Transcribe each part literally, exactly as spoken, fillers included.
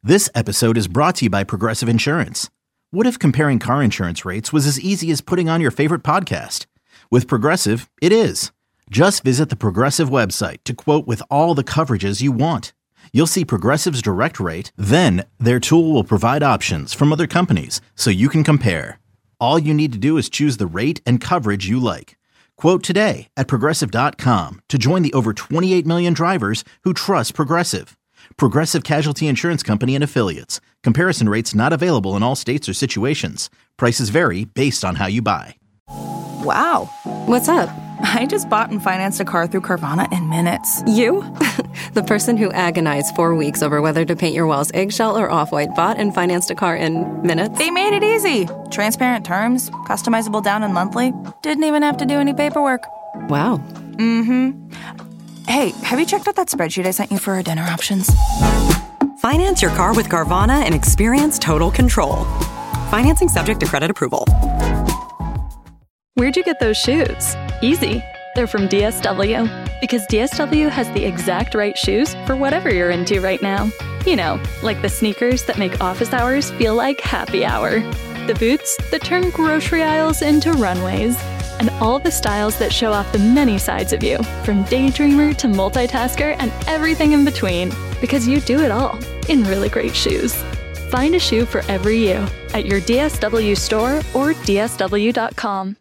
This episode is brought to you by Progressive Insurance. What if comparing car insurance rates was as easy as putting on your favorite podcast? With Progressive, it is. Just visit the Progressive website to quote with all the coverages you want. You'll see Progressive's direct rate, then their tool will provide options from other companies so you can compare. All you need to do is choose the rate and coverage you like. Quote today at Progressive dot com to join the over twenty-eight million drivers who trust Progressive. Progressive Casualty Insurance Company and Affiliates. Comparison rates not available in all states or situations. Prices vary based on how you buy. Wow. What's up? I just bought and financed a car through Carvana in minutes. You? The person who agonized four weeks over whether to paint your walls eggshell or off-white bought and financed a car in minutes? They made it easy. Transparent terms, customizable down and monthly. Didn't even have to do any paperwork. Wow. Mm-hmm. Hey, have you checked out that spreadsheet I sent you for our dinner options? Finance your car with Carvana and experience total control. Financing subject to credit approval. Where'd you get those shoes? Easy. They're from D S W. Because D S W has the exact right shoes for whatever you're into right now. You know, like the sneakers that make office hours feel like happy hour. The boots that turn grocery aisles into runways. And all the styles that show off the many sides of you, from daydreamer to multitasker and everything in between. Because you do it all in really great shoes. Find a shoe for every you at your D S W store or D S W dot com.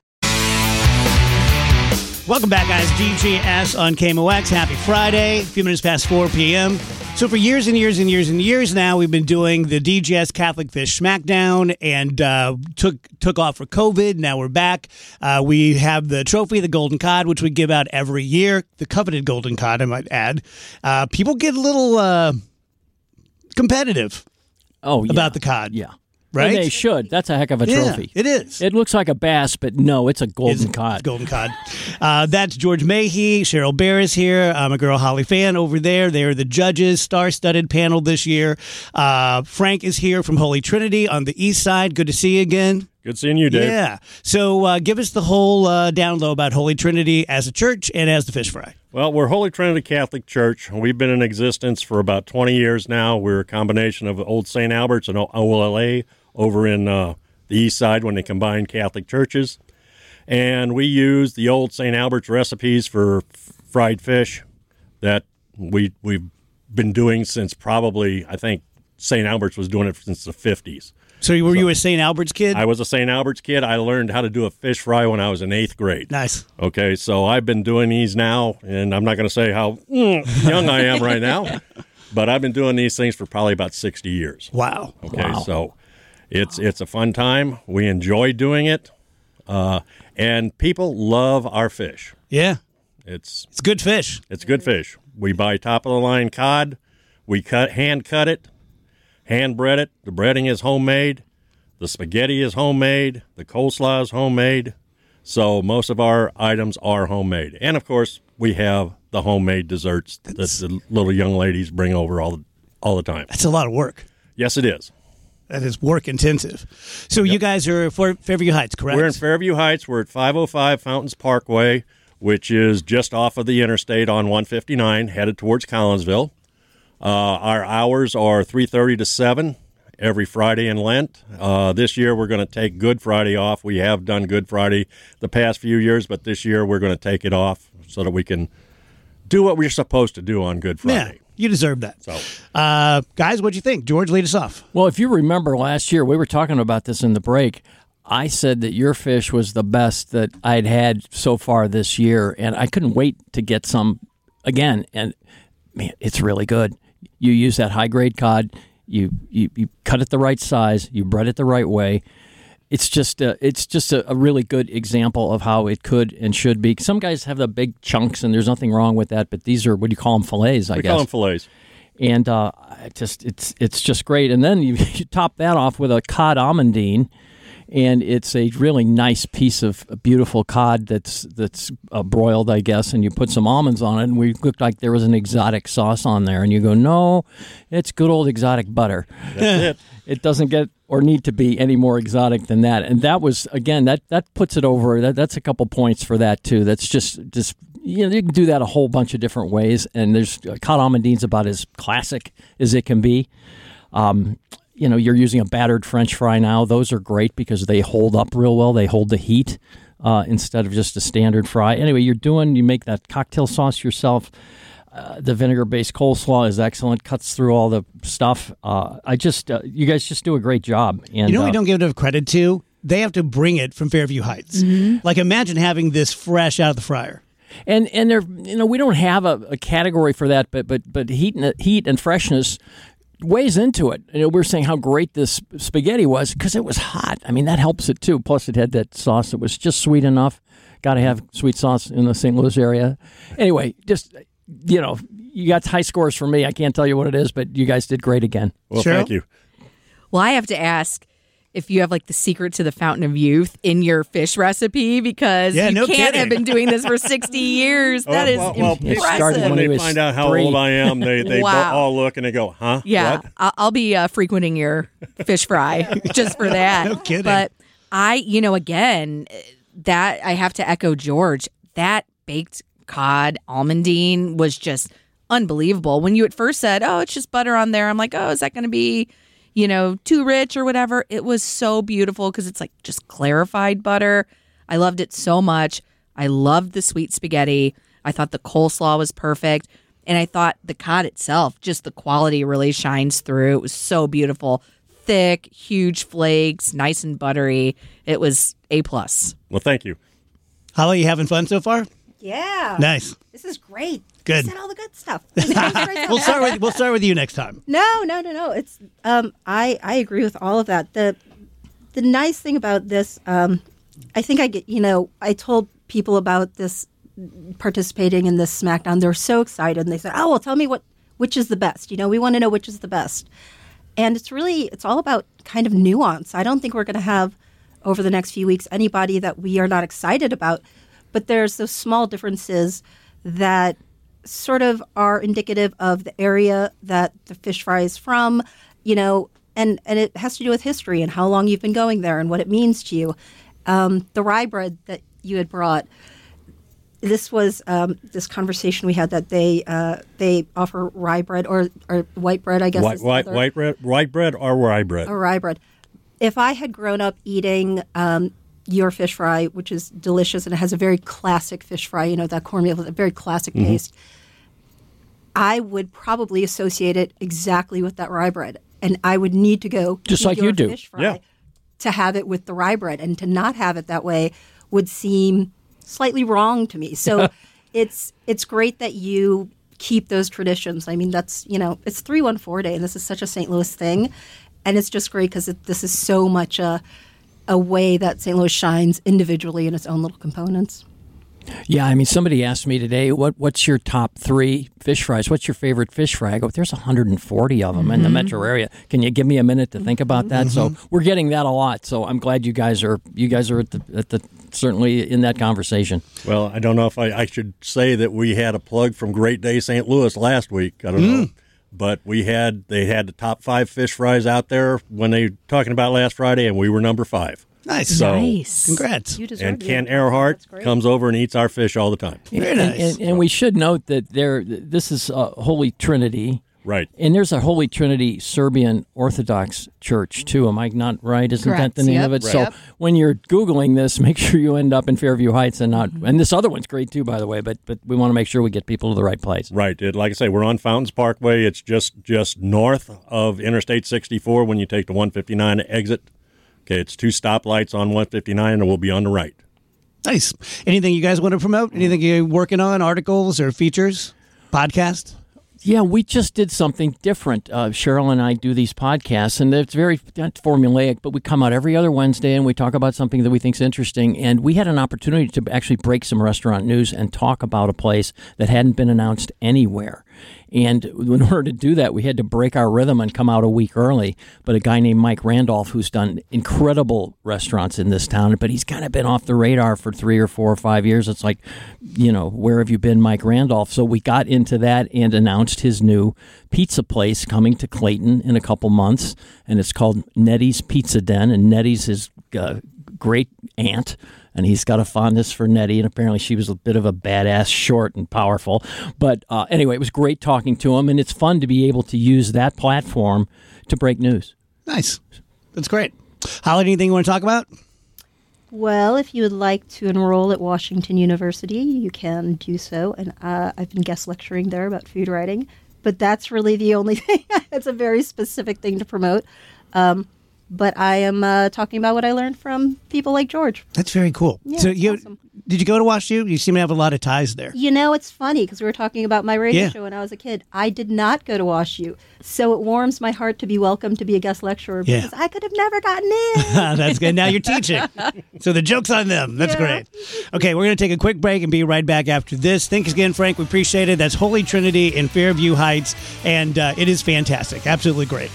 Welcome back, guys. D J S on K M O X. Happy Friday. A few minutes past four p.m. So for years and years and years and years now, we've been doing the D J S Catholic Fish Smackdown and uh, took took off for COVID. Now we're back. Uh, we have the trophy, the Golden Cod, which we give out every year. The coveted Golden Cod, I might add. Uh, people get a little uh, competitive oh, yeah. about the cod. Yeah. Right? And they should. That's a heck of a yeah, trophy. It is. It looks like a bass, but no, it's a golden it's cod. Golden cod. Uh, that's George Mahey. Cheryl Barris here. I'm a girl, Holly Fan, over there. They're the judges. Star-studded panel this year. Uh, Frank is here from Holy Trinity on the east side. Good to see you again. Good seeing you, Dave. Yeah. So uh, give us the whole uh, down low about Holy Trinity as a church and as the fish fry. Well, we're Holy Trinity Catholic Church. We've been in existence for about twenty years now. We're a combination of Old Saint Albert's and O L A over in uh, the east side when they combine Catholic churches. And we use the old Saint Albert's recipes for f- fried fish that we, we've been doing since probably, I think, Saint Albert's was doing it since the fifties. So were so, you a Saint Albert's kid? I was a Saint Albert's kid. I learned how to do a fish fry when I was in eighth grade. Nice. Okay, so I've been doing these now, and I'm not going to say how mm, young I am right now, but I've been doing these things for probably about sixty years. Wow. Okay, wow. so it's it's a fun time. We enjoy doing it, uh, and people love our fish. Yeah. It's it's good fish. It's good fish. We buy top-of-the-line cod. We cut hand-cut it. Hand bread it. The breading is homemade. The spaghetti is homemade. The coleslaw is homemade. So most of our items are homemade. And, of course, we have the homemade desserts that's, that the little young ladies bring over all the, all the time. That's a lot of work. Yes, it is. That is work intensive. So yep. You guys are at Fairview Heights, correct? We're in Fairview Heights. We're at five oh five Fountains Parkway, which is just off of the interstate on one fifty-nine, headed towards Collinsville. Uh, our hours are three thirty to seven every Friday in Lent. Uh, this year we're going to take Good Friday off. We have done Good Friday the past few years, but this year we're going to take it off so that we can do what we're supposed to do on Good Friday. Yeah, you deserve that. So, uh, guys, what'd you think? George, lead us off. Well, if you remember last year, we were talking about this in the break. I said that your fish was the best that I'd had so far this year, and I couldn't wait to get some again. And, man, it's really good. You use that high-grade cod, you, you you cut it the right size, you bread it the right way. It's just a, it's just a, a really good example of how it could and should be. Some guys have the big chunks, and there's nothing wrong with that, but these are, what do you call them, fillets, I we guess. We call them fillets. And uh, just it's it's just great. And then you, you top that off with a cod amandine, and it's a really nice piece of beautiful cod that's that's uh, broiled, I guess, and you put some almonds on it, and we looked like there was an exotic sauce on there, and you go, no, it's good old exotic butter. That's it. It doesn't get or need to be any more exotic than that. And that was, again, that, that puts it over. That, that's a couple points for that, too. That's just, just you know, you can do that a whole bunch of different ways, and there's uh, cod amandine's about as classic as it can be. Um, you know, you're using a battered French fry now. Those are great because they hold up real well. They hold the heat uh, instead of just a standard fry. Anyway, you're doing, you make that cocktail sauce yourself. Uh, the vinegar-based coleslaw is excellent, cuts through all the stuff. Uh, I just, uh, you guys just do a great job. And, you know what uh, we don't give enough credit to? They have to bring it from Fairview Heights. Mm-hmm. Like, imagine having this fresh out of the fryer. And and there, you know, we don't have a, a category for that, but but but heat and heat and freshness weighs into it. You know, we were saying how great this spaghetti was because it was hot. I mean, that helps it too. Plus, it had that sauce that was just sweet enough. Got to have sweet sauce in the Saint Louis area. Anyway, just, you know, you got high scores for me. I can't tell you what it is, but you guys did great again. Well, Cheryl? thank you. Well, I have to ask if you have like the secret to the fountain of youth in your fish recipe, because Yeah, you no can't kidding. have been doing this for sixty years. That is well, well, It started impressive. when When he they was find out how three. old I am, they, they Wow. all look and they go, huh? Yeah, What? I- I'll be uh, frequenting your fish fry just for that. No kidding. But I, you know, again, that I have to echo George. That baked cod almondine was just unbelievable. When you at first said, "Oh, it's just butter on there," I'm like, "Oh, is that going to be, you know, too rich or whatever?" It was so beautiful because it's like just clarified butter. I loved it so much. I loved the sweet spaghetti. I thought the coleslaw was perfect. And I thought the cod itself, just the quality really shines through. It was so beautiful. Thick, huge flakes, nice and buttery. It was A plus. Well, thank you. Holly, you having fun so far? Yeah. Nice. This is great. Good. You said all the good stuff. This sounds great. We'll start with we'll start with you next time. No, no, no, no. It's um, I I agree with all of that. The the nice thing about this, um, I think I get you know I told people about this participating in this SmackDown. They're so excited and they said, "Oh, well, tell me what which is the best." You know, we want to know which is the best. And it's really it's all about kind of nuance. I don't think we're going to have over the next few weeks anybody that we are not excited about, but there's those small differences that sort of are indicative of the area that the fish fry is from, you know, and, and it has to do with history and how long you've been going there and what it means to you. Um, the rye bread that you had brought, this was um, this conversation we had that they uh, they offer rye bread or, or white bread, I guess. White, is the white, other- white bread, white bread or rye bread? or rye bread. If I had grown up eating um, your fish fry, which is delicious and it has a very classic fish fry, you know, that cornmeal with a very classic Mm-hmm. taste, I would probably associate it exactly with that rye bread. And I would need to go Just to like your you do. fish fry Yeah. to have it with the rye bread. And to not have it that way would seem slightly wrong to me. So it's it's great that you keep those traditions. I mean, that's, you know, it's three one four Day, and this is such a Saint Louis thing. And it's just great because this is so much a, a way that Saint Louis shines individually in its own little components. Yeah, I mean, somebody asked me today, what what's your top three fish fries? What's your favorite fish fry? I go, there's one hundred forty of them Mm-hmm. in the metro area. Can you give me a minute to think about that? So we're getting that a lot. So I'm glad you guys are you guys are at the at the certainly in that conversation. Well, I don't know if I, I should say that we had a plug from Great Day Saint Louis last week. I don't know. But we had they had the top five fish fries out there when they were talking about last Friday, and we were number five. Nice. So, Nice. Congrats. You deserve and it. Ken That's Earhart great. comes over and eats our fish all the time. Very and, nice. And, and we should note that there this is uh, Holy Trinity. Right. And there's a Holy Trinity Serbian Orthodox Church, too. Am I not right? Isn't Correct. that the name Yep. of it? Right. So Yep. when you're Googling this, make sure you end up in Fairview Heights and not. And this other one's great, too, by the way, but but we want to make sure we get people to the right place. Right. It, like I say, we're on Fountains Parkway. It's just just north of Interstate sixty-four when you take the one fifty-nine exit. Okay, it's two stoplights on one fifty-nine, and we'll be on the right. Nice. Anything you guys want to promote? Anything you're working on? Articles or features? Podcast? Yeah, we just did something different. Uh, Cheryl and I do these podcasts, and it's very not formulaic, but we come out every other Wednesday and we talk about something that we think is interesting. And we had an opportunity to actually break some restaurant news and talk about a place that hadn't been announced anywhere. And in order to do that, we had to break our rhythm and come out a week early. But a guy named Mike Randolph, who's done incredible restaurants in this town, but he's kind of been off the radar for three or four or five years. It's like, you know, where have you been, Mike Randolph? So we got into that and announced his new pizza place coming to Clayton in a couple months. And it's called Nettie's Pizza Den. And Nettie's his uh, great aunt. And he's got a fondness for Nettie, and apparently she was a bit of a badass, short and powerful. But uh, anyway, it was great talking to him, and it's fun to be able to use that platform to break news. Nice. That's great. Holly, anything you want to talk about? Well, if you would like to enroll at Washington University, you can do so. And uh, I've been guest lecturing there about food writing. But that's really the only thing. It's a very specific thing to promote. Um, but I am uh, talking about what I learned from people like George. That's very cool. Yeah, so you awesome. Did you go to Wash U? You seem to have a lot of ties there. You know, it's funny because we were talking about my radio Yeah. show when I was a kid. I did not go to Wash U. So it warms my heart to be welcome to be a guest lecturer Yeah. because I could have never gotten in. That's good. Now you're teaching. So the joke's on them. That's Yeah. great. Okay, we're going to take a quick break and be right back after this. Thanks again, Frank. We appreciate it. That's Holy Trinity in Fairview Heights, and uh, it is fantastic. Absolutely great.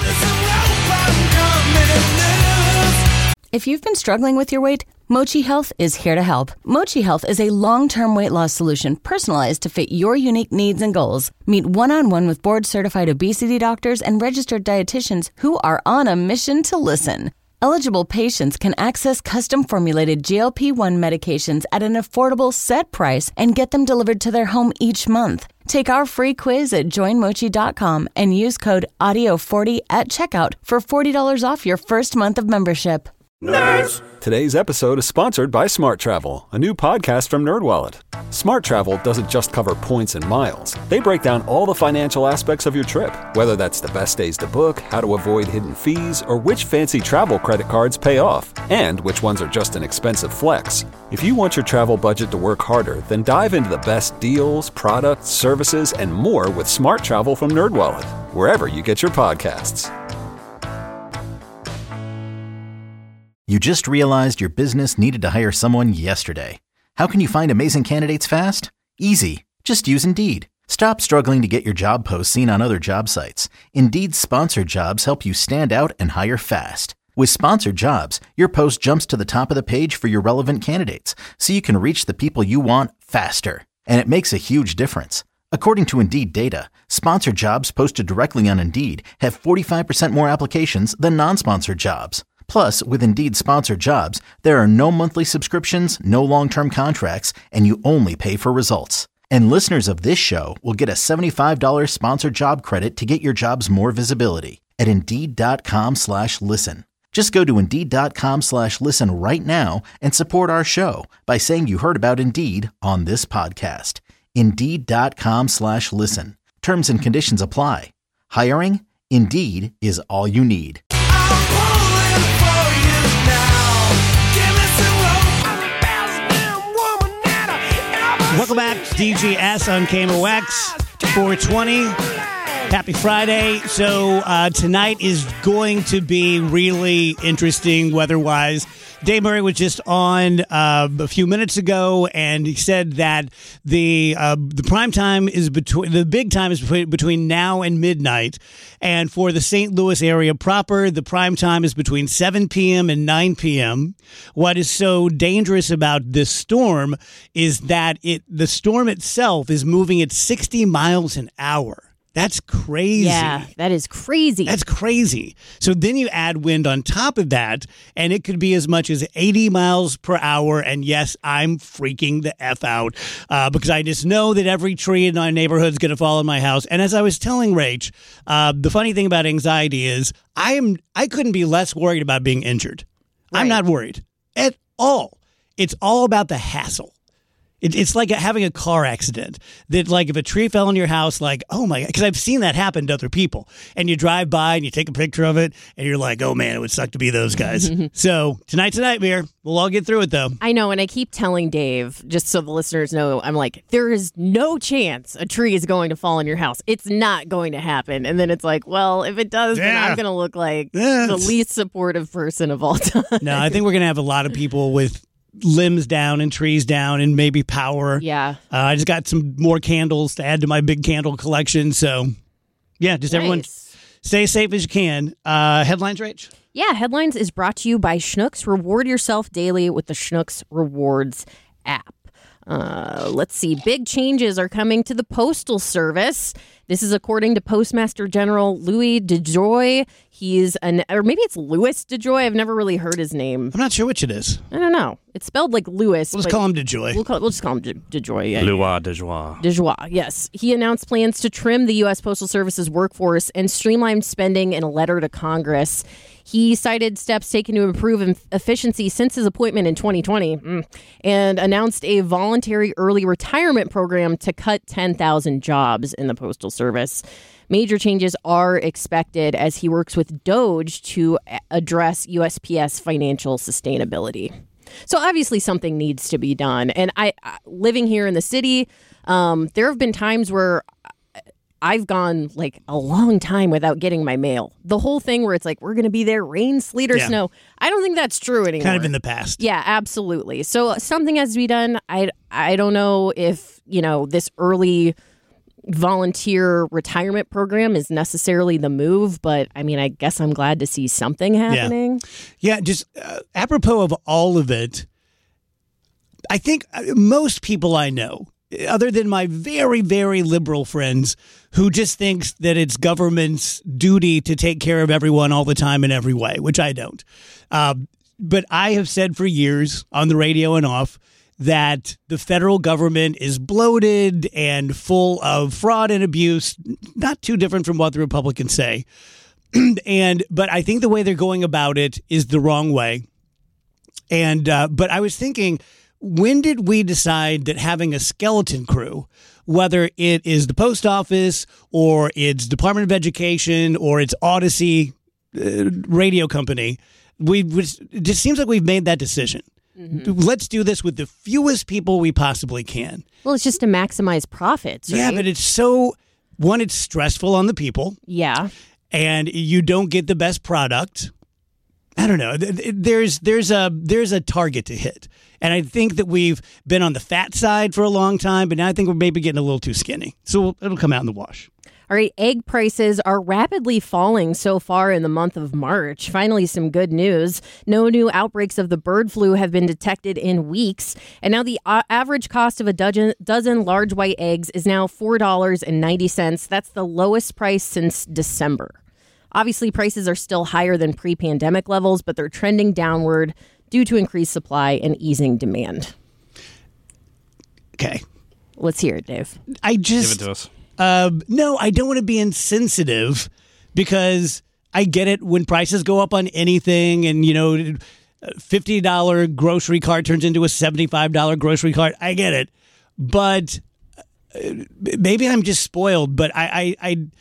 If you've been struggling with your weight, Mochi Health is here to help. Mochi Health is a long-term weight loss solution personalized to fit your unique needs and goals. Meet one-on-one with board-certified obesity doctors and registered dietitians who are on a mission to listen. Eligible patients can access custom-formulated G L P one medications at an affordable set price and get them delivered to their home each month. Take our free quiz at join mochi dot com and use code audio forty at checkout for forty dollars off your first month of membership. Nerds! Today's episode is sponsored by Smart Travel, a new podcast from NerdWallet. Smart Travel doesn't just cover points and miles. They break down all the financial aspects of your trip, whether that's the best days to book, how to avoid hidden fees, or which fancy travel credit cards pay off, and which ones are just an expensive flex. If you want your travel budget to work harder, then dive into the best deals, products, services, and more with Smart Travel from NerdWallet, wherever you get your podcasts. You just realized your business needed to hire someone yesterday. How can you find amazing candidates fast? Easy. Just use Indeed. Stop struggling to get your job posts seen on other job sites. Indeed's sponsored jobs help you stand out and hire fast. With sponsored jobs, your post jumps to the top of the page for your relevant candidates, so you can reach the people you want faster. And it makes a huge difference. According to Indeed data, sponsored jobs posted directly on Indeed have forty-five percent more applications than non-sponsored jobs. Plus, with Indeed sponsored jobs, there are no monthly subscriptions, no long-term contracts, and you only pay for results. And listeners of this show will get a seventy-five dollars sponsored job credit to get your jobs more visibility at Indeed.com slash listen. Just go to Indeed.com slash listen right now and support our show by saying you heard about Indeed on this podcast. Indeed.com slash listen. Terms and conditions apply. Hiring? Indeed is all you need. Welcome back to D G S on K M O X four twenty. Happy Friday. So uh, tonight is going to be really interesting weather-wise. Dave Murray was just on uh, a few minutes ago, and he said that the uh, the prime time is between the big time is between, between now and midnight, and for the Saint Louis area proper, the prime time is between seven p.m. and nine p.m. What is so dangerous about this storm is that it the storm itself is moving at sixty miles an hour. That's crazy. Yeah, that is crazy. That's crazy. So then you add wind on top of that, and it could be as much as eighty miles per hour. And yes, I'm freaking the F out uh, because I just know that every tree in my neighborhood is going to fall in my house. And as I was telling Rach, uh, the funny thing about anxiety is I am I couldn't be less worried about being injured. Right. I'm not worried at all. It's all about the hassle. It, it's like having a car accident that, like, if a tree fell in your house, like, oh my God, because I've seen that happen to other people. And you drive by and you take a picture of it and you're like, oh man, it would suck to be those guys. So tonight's a nightmare. We'll all get through it though. I know. And I keep telling Dave, just so the listeners know, I'm like, there is no chance a tree is going to fall in your house. It's not going to happen. And then it's like, well, if it does, yeah. then I'm going to look like yeah, the least supportive person of all time. No, I think we're going to have a lot of people with limbs down and trees down and maybe power. Yeah. Uh, I just got some more candles to add to my big candle collection. So, yeah, just nice. Everyone stay safe as you can. Uh, headlines, Rach? Yeah, Headlines is brought to you by Schnucks. Reward yourself daily with the Schnucks Rewards app. Uh, let's see. Big changes are coming to the Postal Service. This is according to Postmaster General Louis DeJoy. He's an, or maybe it's Louis DeJoy. I've never really heard his name. I'm not sure which it is. I don't know. It's spelled like Louis. We'll just call him DeJoy. We'll, call, we'll just call him De, DeJoy. Yeah, Louis DeJoy. DeJoy, yes. He announced plans to trim the U S. Postal Service's workforce and streamline spending in a letter to Congress. He cited steps taken to improve efficiency since his appointment in twenty twenty mm, and announced a voluntary early retirement program to cut ten thousand jobs in the Postal Service. Major changes are expected as he works with DOGE to address U S P S financial sustainability. So obviously something needs to be done. And I, living here in the city, um, there have been times where I've gone like a long time without getting my mail. The whole thing where it's like, we're going to be there, rain, sleet, or Yeah. snow. I don't think that's true anymore. Kind of in the past. Yeah, absolutely. So something has to be done. I, I don't know if, you know, this early volunteer retirement program is necessarily the move, but I mean, I guess I'm glad to see something happening. Yeah, just uh, apropos of all of it, I think uh, most people I know, other than my very, very liberal friends who just thinks that it's government's duty to take care of everyone all the time in every way, which I don't. Um, but I have said for years on the radio and off that the federal government is bloated and full of fraud and abuse, not too different from what the Republicans say. and but I think the way they're going about it is the wrong way. And uh, but I was thinking, when did we decide that having a skeleton crew, whether it is the post office or it's Department of Education or it's Odyssey uh, radio company, we it just seems like we've made that decision. Mm-hmm. Let's do this with the fewest people we possibly can. Well, it's just to maximize profits, right? Yeah, but it's so, one, it's stressful on the people. Yeah. And you don't get the best product. I don't know. There's there's a there's a target to hit. And I think that we've been on the fat side for a long time, but now I think we're maybe getting a little too skinny. So it'll come out in the wash. All right, egg prices are rapidly falling so far in the month of March. Finally, some good news. No new outbreaks of the bird flu have been detected in weeks. And now the uh, average cost of a dozen, dozen large white eggs is now four dollars and ninety cents. That's the lowest price since December. Obviously, prices are still higher than pre-pandemic levels, but they're trending downward due to increased supply and easing demand. Okay. Let's hear it, Dave. I just... Give it to us. Uh, no, I don't want to be insensitive because I get it when prices go up on anything and, you know, a fifty dollars grocery cart turns into a seventy-five dollars grocery cart. I get it. But uh, maybe I'm just spoiled, but I, I, I,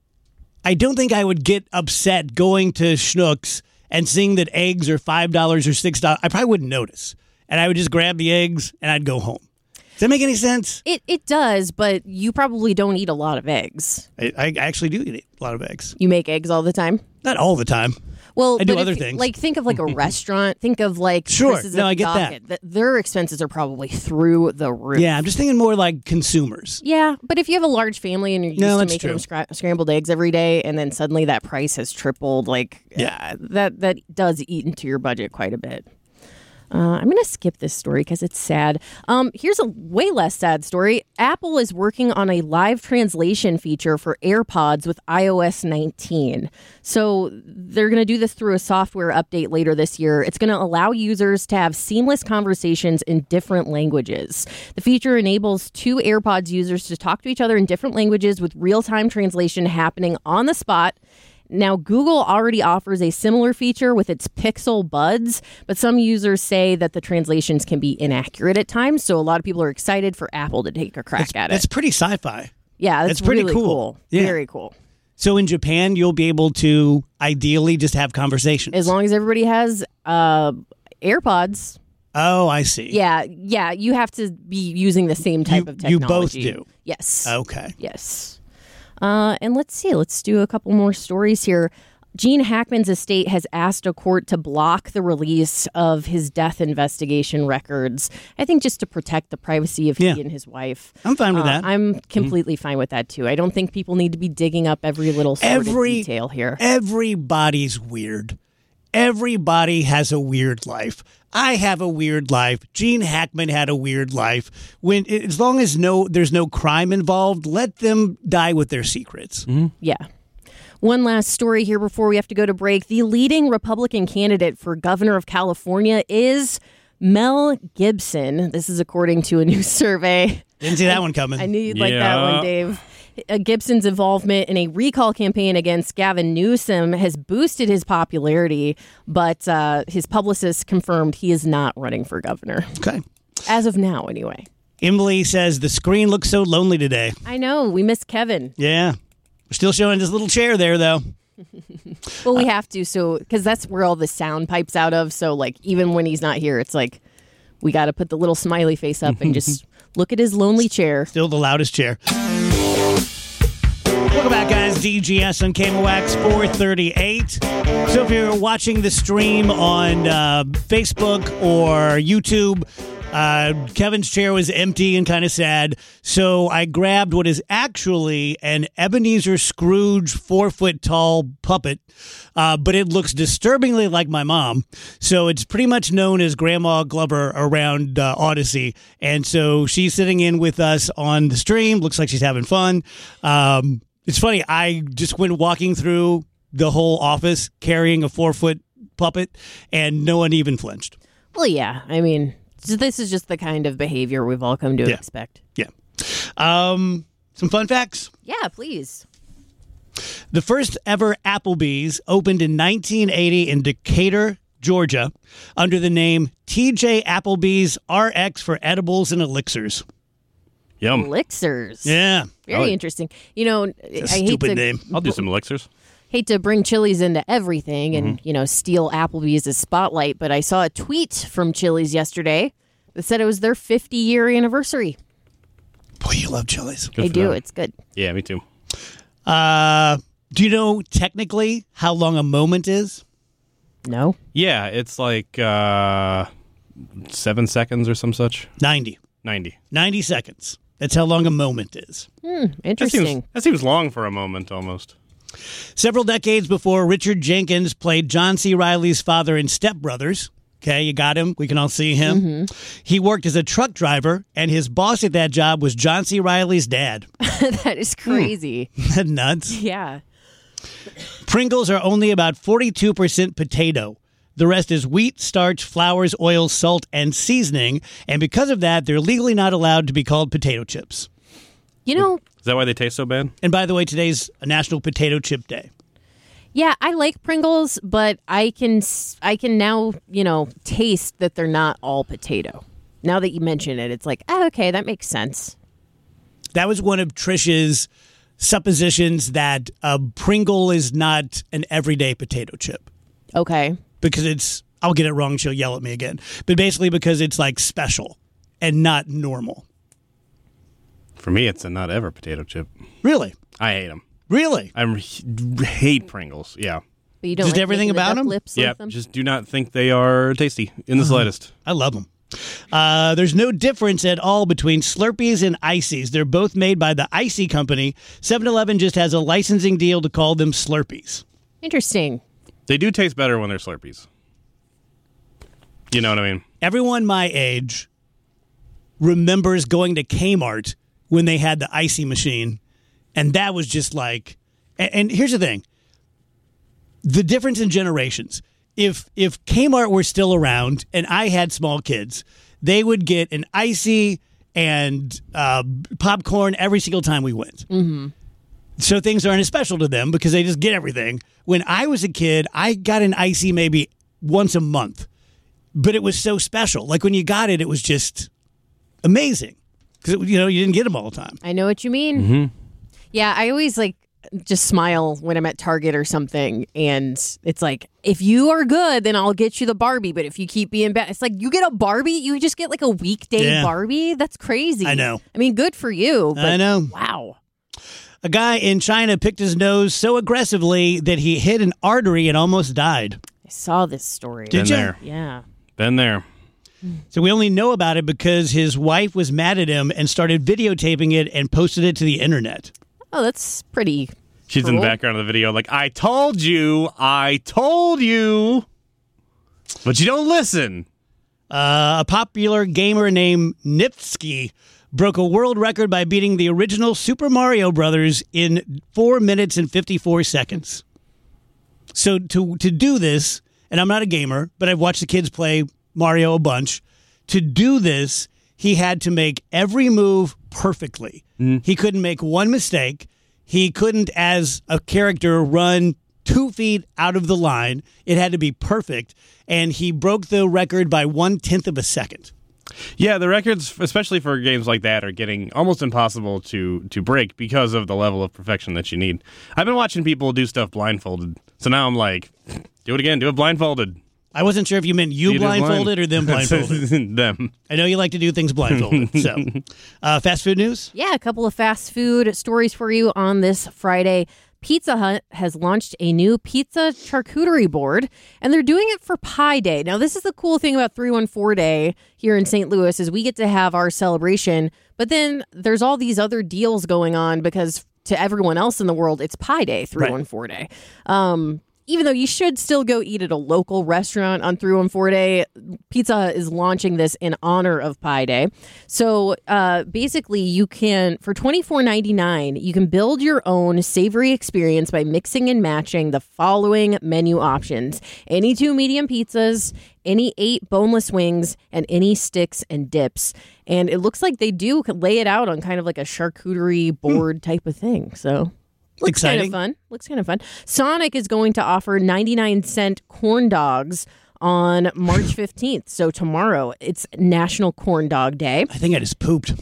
I don't think I would get upset going to Schnucks and seeing that eggs are five dollars or six dollars. I probably wouldn't notice. And I would just grab the eggs and I'd go home. Does that make any sense? It it does, but you probably don't eat a lot of eggs. I, I actually do eat a lot of eggs. You make eggs all the time? Not all the time. Well, I do but other if, things. Like, think of like a restaurant. Think of like Sure. Chris's No, at I the get Docket. Th- Their expenses are probably through the roof. Yeah, I'm just thinking more like consumers. Yeah, but if you have a large family and you're used No, to that's making true. them scra- scrambled eggs every day, and then suddenly that price has tripled, like yeah, uh, that that does eat into your budget quite a bit. Uh, I'm going to skip this story because it's sad. Um, here's a way less sad story. Apple is working on a live translation feature for AirPods with i O S nineteen. So they're going to do this through a software update later this year. It's going to allow users to have seamless conversations in different languages. The feature enables two AirPods users to talk to each other in different languages with real-time translation happening on the spot. Now, Google already offers a similar feature with its Pixel Buds, but some users say that the translations can be inaccurate at times. So a lot of people are excited for Apple to take a crack That's, at it. that's pretty sci-fi. Yeah, that's, That's pretty really cool. cool. Yeah. Very cool. So in Japan, you'll be able to ideally just have conversations. As long as everybody has uh, AirPods. Oh, I see. Yeah, yeah. You have to be using the same type You- of you technology. both do? Yes. Okay. Yes. Uh, and let's see. Let's do a couple more stories here. Gene Hackman's estate has asked a court to block the release of his death investigation records. I think just to protect the privacy of Yeah. he and his wife. I'm fine with Uh, that. I'm completely fine with that too. I don't think people need to be digging up every little sordid Every detail here. Everybody's weird. Everybody has a weird life. I have a weird life. Gene Hackman had a weird life. When as long as no there's no crime involved, let them die with their secrets. Mm-hmm. Yeah. One last story here before we have to go to break. The leading Republican candidate for governor of California is Mel Gibson. This is according to a new survey. Didn't see that one coming. I knew you'd like yeah. that one, Dave. Uh, Gibson's involvement in a recall campaign against Gavin Newsom has boosted his popularity, but uh, his publicist confirmed he is not running for governor. Okay. As of now, anyway. Emily says the screen looks so lonely today. I know. We miss Kevin. Yeah. We're still showing this little chair there, though. Well, we have to, so because that's where all the sound pipes out of. So, like, even when he's not here, it's like we got to put the little smiley face up and just look at his lonely chair. Still the loudest chair. Welcome back, guys. D G S on K M O X four thirty-eight. So if you're watching the stream on uh, Facebook or YouTube, uh, Kevin's chair was empty and kind of sad. So I grabbed what is actually an Ebenezer Scrooge four-foot-tall puppet, uh, but it looks disturbingly like my mom. So it's pretty much known as Grandma Glover around uh, Odyssey. And so she's sitting in with us on the stream. Looks like she's having fun. Um, it's funny. I just went walking through the whole office carrying a four-foot puppet, and no one even flinched. Well, yeah. I mean, this is just the kind of behavior we've all come to yeah. expect. Yeah. Um, some fun facts? Yeah, please. The first ever Applebee's opened in nineteen eighty in Decatur, Georgia, under the name T J Applebee's R X for edibles and elixirs. Yum. Elixirs. Yeah. Very oh, interesting. You know, it's I a hate stupid to, name. I'll do some elixirs. Hate to bring Chili's into everything and, mm-hmm. you know, steal Applebee's' spotlight, but I saw a tweet from Chili's yesterday that said it was their fifty-year anniversary. Boy, you love Chili's. I do. Them. It's good. Yeah, me too. Uh, do you know technically how long a moment is? No. Yeah, it's like uh, seven seconds or some such. ninety. ninety. ninety seconds. That's how long a moment is. Hmm, interesting. That seems, that seems long for a moment, almost. Several decades before Richard Jenkins played John C. Reilly's father in Step Brothers. Okay, you got him. We can all see him. Mm-hmm. He worked as a truck driver, and his boss at that job was John C. Reilly's dad. That is crazy. Hmm. That's nuts. Yeah. Pringles are only about forty-two percent potato. The rest is wheat, starch, flours, oil, salt, and seasoning. And because of that, they're legally not allowed to be called potato chips. You know... Is that why they taste so bad? And by the way, today's National Potato Chip Day. Yeah, I like Pringles, but I can I can now, you know, taste that they're not all potato. Now that you mention it, it's like, oh, okay, that makes sense. That was one of Trish's suppositions that a Pringle is not an everyday potato chip. Okay. Because it's, I'll get it wrong, she'll yell at me again. But basically because it's like special and not normal. For me, it's a not ever potato chip. Really? I hate them. Really? I hate Pringles, yeah. But you don't just like everything about them? Yeah, them? Just do not think they are tasty in the uh, slightest. I love them. Uh, there's no difference at all between Slurpees and Ices. They're both made by the Icy Company. seven eleven just has a licensing deal to call them Slurpees. Interesting. They do taste better when they're Slurpees. You know what I mean? Everyone my age remembers going to Kmart when they had the Icy machine. And that was just like... And, and here's the thing. The difference in generations. If if Kmart were still around and I had small kids, they would get an Icy and uh, popcorn every single time we went. Mm-hmm. So things aren't as special to them because they just get everything. When I was a kid, I got an Icy maybe once a month. But it was so special. Like when you got it, it was just amazing. Because, you know, you didn't get them all the time. I know what you mean. Mm-hmm. Yeah, I always like just smile when I'm at Target or something. And it's like, if you are good, then I'll get you the Barbie. But if you keep being bad, it's like you get a Barbie, you just get like a weekday yeah. Barbie. That's crazy. I know. I mean, good for you. But I know. Wow. A guy in China picked his nose so aggressively that he hit an artery and almost died. I saw this story. Did Been you? There. Yeah. Been there. So we only know about it because his wife was mad at him and started videotaping it and posted it to the internet. Oh, that's pretty She's cool. in the background of the video like, I told you, I told you. But you don't listen. Uh, a popular gamer named Nipsky broke a world record by beating the original Super Mario Brothers in four minutes and fifty-four seconds. So to to do this, and I'm not a gamer, but I've watched the kids play Mario a bunch. To do this, he had to make every move perfectly. Mm. He couldn't make one mistake. He couldn't, as a character, run two feet out of the line. It had to be perfect, and he broke the record by one-tenth of a second. Yeah, the records, especially for games like that, are getting almost impossible to, to break because of the level of perfection that you need. I've been watching people do stuff blindfolded, so now I'm like, do it again, do it blindfolded. I wasn't sure if you meant you, you blindfolded blind. or them blindfolded. Them. I know you like to do things blindfolded. So, uh, fast food news? Yeah, a couple of fast food stories for you on this Friday. Pizza Hut has launched a new pizza charcuterie board, and they're doing it for Pi Day. Now, this is the cool thing about three one four Day here in Saint Louis is we get to have our celebration, but then there's all these other deals going on because to everyone else in the world, it's Pi Day, three one four Day. Um, even though you should still go eat at a local restaurant on three one four Day, Pizza Hut is launching this in honor of Pi Day. So uh, basically, you can, for twenty-four ninety-nine, you can build your own savory experience by mixing and matching the following menu options. Any two medium pizzas, any eight boneless wings, and any sticks and dips. And it looks like they do lay it out on kind of like a charcuterie board hmm. type of thing. So... Looks Exciting. kind of fun. Looks kind of fun. Sonic is going to offer ninety-nine cent corn dogs on March fifteenth. So tomorrow, it's National Corn Dog Day. I think I just pooped.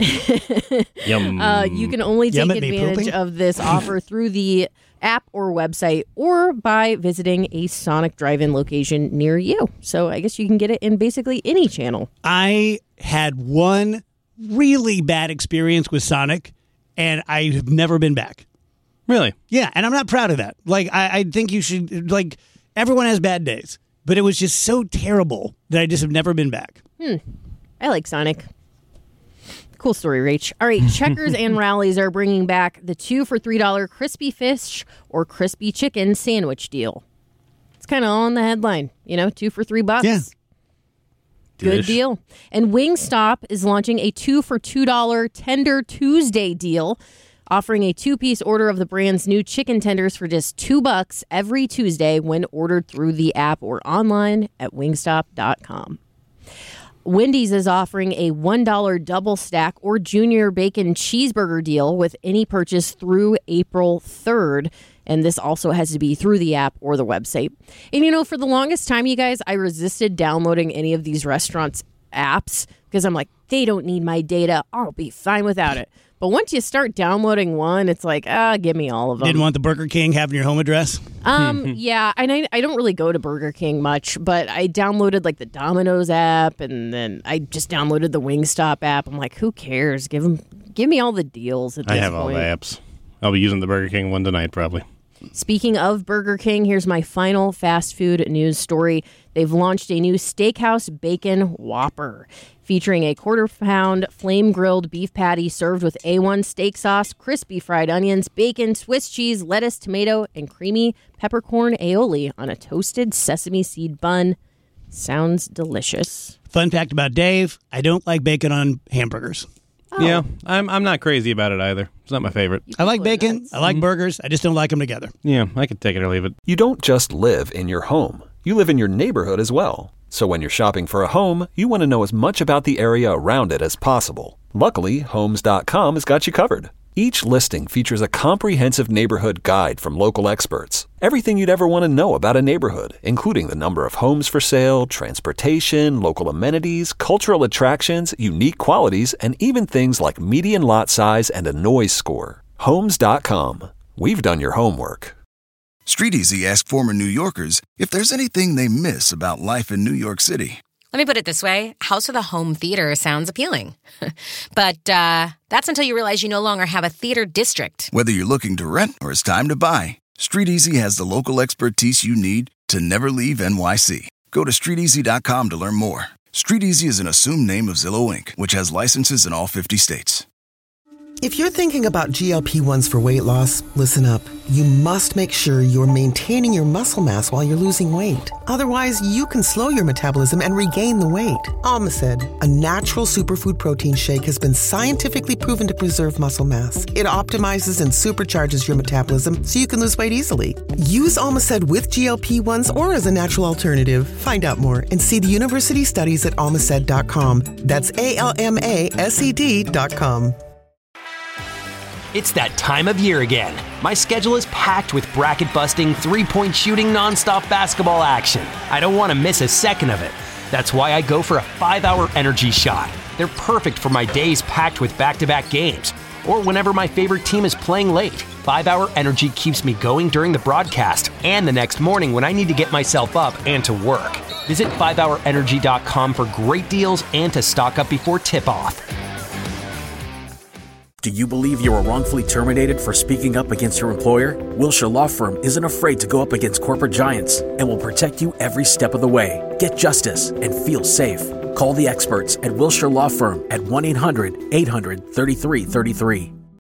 Yum. Uh, you can only take Yum advantage of this offer through the app or website or by visiting a Sonic drive-in location near you. So I guess you can get it in basically any channel. I had one really bad experience with Sonic, and I have never been back. Really? Yeah, and I'm not proud of that. Like, I, I think you should, like, everyone has bad days, but it was just so terrible that I just have never been back. Hmm. I like Sonic. Cool story, Rach. All right, Checkers and Rallies are bringing back the two for three dollars crispy fish or crispy chicken sandwich deal. It's kind of on the headline, you know, two for three bucks. Yeah. Good deal. And Wingstop is launching a two for two dollars Tender Tuesday deal, offering a two-piece order of the brand's new chicken tenders for just two bucks every Tuesday when ordered through the app or online at wingstop dot com. Wendy's is offering a one dollar double stack or junior bacon cheeseburger deal with any purchase through April third. And this also has to be through the app or the website. And, you know, for the longest time, you guys, I resisted downloading any of these restaurants' apps because I'm like, they don't need my data. I'll be fine without it. But once you start downloading one, it's like, ah, give me all of them. Didn't want the Burger King having your home address? Um, yeah, and I, I don't really go to Burger King much, but I downloaded like the Domino's app, and then I just downloaded the Wingstop app. I'm like, who cares? Give them, give me all the deals at this I have point. all the apps. I'll be using the Burger King one tonight, probably. Speaking of Burger King, here's my final fast food news story. They've launched a new Steakhouse Bacon Whopper, featuring a quarter-pound flame-grilled beef patty served with A one steak sauce, crispy fried onions, bacon, Swiss cheese, lettuce, tomato, and creamy peppercorn aioli on a toasted sesame seed bun. Sounds delicious. Fun fact about Dave, I don't like bacon on hamburgers. Oh. Yeah, I'm I'm not crazy about it either. It's not my favorite. I like bacon. I like burgers. I just don't like them together. Yeah, I could take it or leave it. You don't just live in your home. You live in your neighborhood as well. So when you're shopping for a home, you want to know as much about the area around it as possible. Luckily, Homes dot com has got you covered. Each listing features a comprehensive neighborhood guide from local experts. Everything you'd ever want to know about a neighborhood, including the number of homes for sale, transportation, local amenities, cultural attractions, unique qualities, and even things like median lot size and a noise score. Homes dot com. We've done your homework. StreetEasy asked former New Yorkers if there's anything they miss about life in New York City. Let me put it this way. House with a home theater sounds appealing. But uh, that's until you realize you no longer have a theater district. Whether you're looking to rent or it's time to buy, StreetEasy has the local expertise you need to never leave N Y C. Go to street easy dot com to learn more. StreetEasy is an assumed name of Zillow Incorporated, which has licenses in all fifty states. If you're thinking about G L P ones for weight loss, listen up. You must make sure you're maintaining your muscle mass while you're losing weight. Otherwise, you can slow your metabolism and regain the weight. Almacid, a natural superfood protein shake, has been scientifically proven to preserve muscle mass. It optimizes and supercharges your metabolism so you can lose weight easily. Use Almacid with G L P ones or as a natural alternative. Find out more and see the university studies at almacid dot com. That's A L M A S E D dot com. It's that time of year again. My schedule is packed with bracket-busting, three-point shooting, nonstop basketball action. I don't want to miss a second of it. That's why I go for a five-hour energy shot. They're perfect for my days packed with back-to-back games, or whenever my favorite team is playing late. five-hour energy keeps me going during the broadcast and the next morning when I need to get myself up and to work. Visit five hour energy dot com for great deals and to stock up before tip-off. Do you believe you were wrongfully terminated for speaking up against your employer? Wilshire Law Firm isn't afraid to go up against corporate giants and will protect you every step of the way. Get justice and feel safe. Call the experts at Wilshire Law Firm at one eight hundred eight hundred thirty-three thirty-three.